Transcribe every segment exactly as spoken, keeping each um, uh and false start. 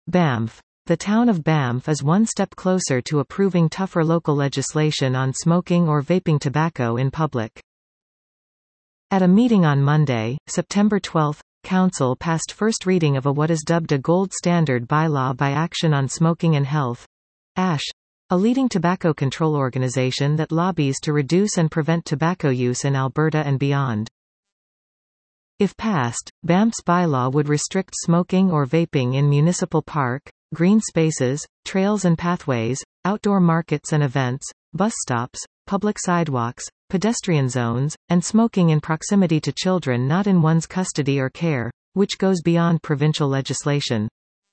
Banff. The town of Banff is one step closer to approving tougher local legislation on smoking or vaping tobacco in public. At a meeting on Monday, September twelfth, Council passed first reading of a what is dubbed a gold standard bylaw by Action on Smoking and Health, ASH, a leading tobacco control organization that lobbies to reduce and prevent tobacco use in Alberta and beyond. If passed, Banff's bylaw would restrict smoking or vaping in municipal park, green spaces, trails and pathways, outdoor markets and events, bus stops, public sidewalks, pedestrian zones, and smoking in proximity to children not in one's custody or care, which goes beyond provincial legislation.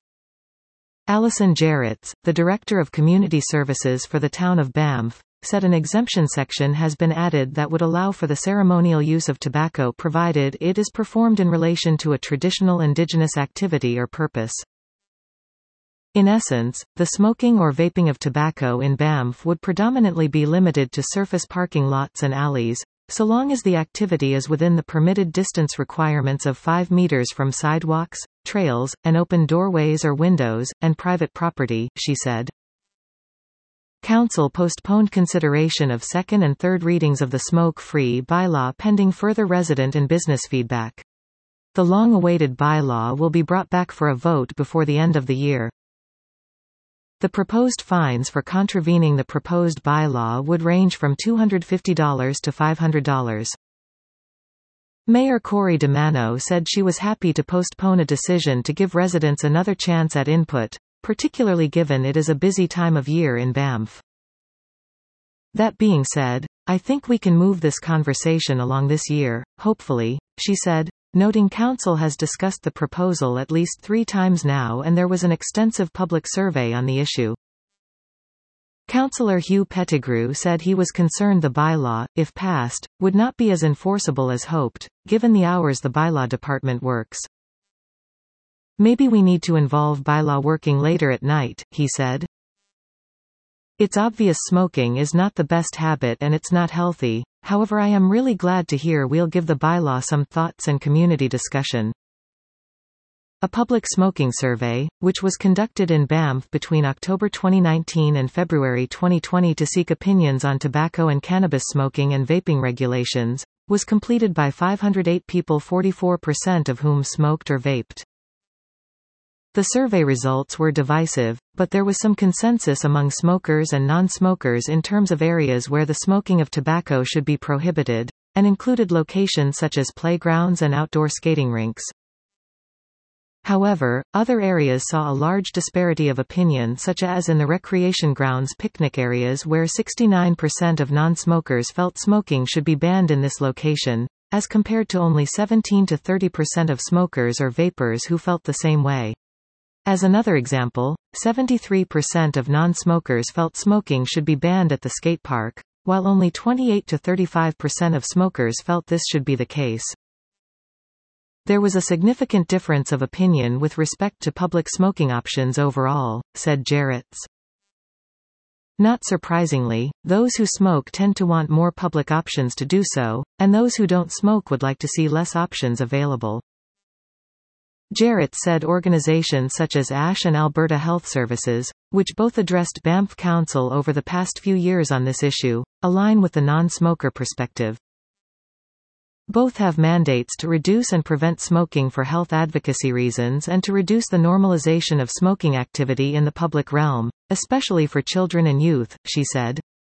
Alison Jarretts, the Director of Community Services for the town of Banff, said an exemption section has been added that would allow for the ceremonial use of tobacco provided it is performed in relation to a traditional Indigenous activity or purpose. In essence, the smoking or vaping of tobacco in Banff would predominantly be limited to surface parking lots and alleys, so long as the activity is within the permitted distance requirements of five meters from sidewalks, trails, and open doorways or windows, and private property, she said. Council postponed consideration of second and third readings of the smoke-free bylaw pending further resident and business feedback. The long-awaited bylaw will be brought back for a vote before the end of the year. The proposed fines for contravening the proposed bylaw would range from two hundred fifty dollars to five hundred dollars. Mayor Corey DeMano said she was happy to postpone a decision to give residents another chance at input, particularly given it is a busy time of year in Banff. That being said, I think we can move this conversation along this year, hopefully, she said, noting Council has discussed the proposal at least three times now and there was an extensive public survey on the issue. Councillor Hugh Pettigrew said he was concerned the bylaw, if passed, would not be as enforceable as hoped, given the hours the bylaw department works. Maybe we need to involve bylaw working later at night, he said. It's obvious smoking is not the best habit and it's not healthy, however I am really glad to hear we'll give the bylaw some thoughts and community discussion. A public smoking survey, which was conducted in Banff between October twenty nineteen and February twenty twenty to seek opinions on tobacco and cannabis smoking and vaping regulations, was completed by five hundred eight people, forty-four percent of whom smoked or vaped. The survey results were divisive, but there was some consensus among smokers and non-smokers in terms of areas where the smoking of tobacco should be prohibited, and included locations such as playgrounds and outdoor skating rinks. However, other areas saw a large disparity of opinion, such as in the recreation grounds picnic areas where sixty-nine percent of non-smokers felt smoking should be banned in this location, as compared to only seventeen to thirty percent of smokers or vapers who felt the same way. As another example, seventy-three percent of non-smokers felt smoking should be banned at the skate park, while only twenty-eight to thirty-five percent of smokers felt this should be the case. There was a significant difference of opinion with respect to public smoking options overall, said Jarretts. Not surprisingly, those who smoke tend to want more public options to do so, and those who don't smoke would like to see less options available. Jarretts said organizations such as ASH and Alberta Health Services, which both addressed Banff Council over the past few years on this issue, align with the non-smoker perspective. Both have mandates to reduce and prevent smoking for health advocacy reasons and to reduce the normalization of smoking activity in the public realm, especially for children and youth, she said.